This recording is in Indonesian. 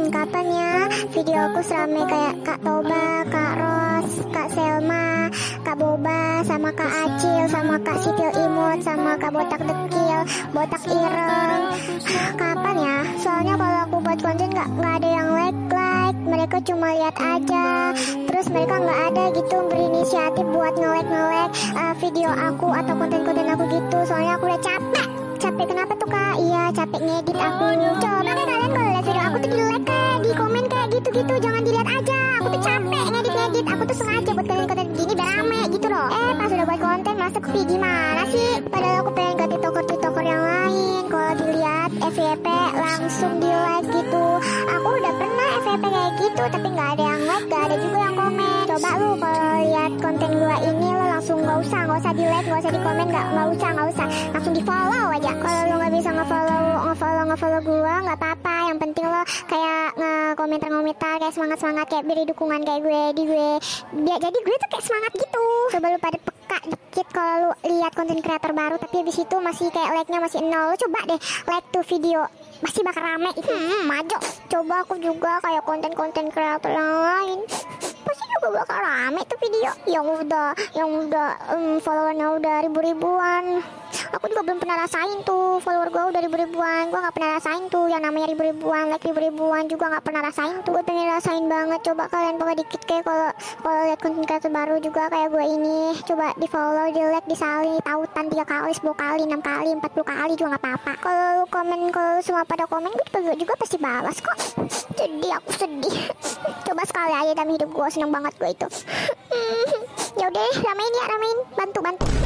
Kapan ya video aku serame kayak Kak Toba, Kak Ros, Kak Selma, Kak Boba, sama Kak Acil, sama Kak Sitil Imut, sama Kak Botak Dekil, Botak Ireng. Kapan ya? Soalnya kalau aku buat konten nggak ada yang like, mereka cuma lihat aja. Terus mereka nggak ada gitu berinisiatif buat nge-like video aku atau konten-konten aku gitu. Soalnya aku udah capek. Kenapa tuh Kak? Iya, capek ngedit aku. Coba kayak kalian kalau lihat video aku tuh di like kayak, di komen kayak gitu-gitu. Jangan dilihat aja. Aku tuh capek ngedit. Aku tuh sengaja buat konten-konten gini biar rame gitu loh. Pas udah buat konten masuk gimana sih? Padahal aku pengen ganti tiktoker yang lain. Kalau dilihat FYP langsung di like gitu. Aku udah pernah FYP kayak gitu, tapi nggak ada yang like, nggak ada juga yang komen. Coba lu kalau lihat konten gua ini lo langsung nggak usah di like, nggak usah di komen, nggak usah, langsung di follow aja. Kalau lo nggak bisa ngefollow gua nggak apa-apa. Yang penting lo kayak komentar kayak semangat kayak beri dukungan kayak gue biar jadi gue tuh kayak semangat gitu. Coba lu pada peka dikit kalau lu lihat konten kreator baru tapi habis itu masih kayak like-nya masih 0. Lu coba deh like tuh video, pasti bakal rame itu. Maju. Coba aku juga kayak konten kreator yang lain, pasti juga bakal rame tuh video. Yang udah followernya udah ribuan. Aku juga belum pernah rasain tuh follower gue udah ribuan. Gue nggak pernah rasain tuh yang namanya ribuan, like ribuan juga nggak pernah rasain tuh. Gue pengen rasain banget. Coba kalian pakai dikit kayak kalau lihat konten kreator baru juga kayak gue ini. Coba di follow, di like, disalin, tautan 3 kali, 10 kali, 6 kali, 40 kali juga nggak apa-apa. Kalau lu komen, kalau semua pada komen, gue juga pasti balas kok. Jadi aku sedih. Coba sekali aja dalam hidup gue, seneng banget gue itu. Ya udah, ramein, bantu.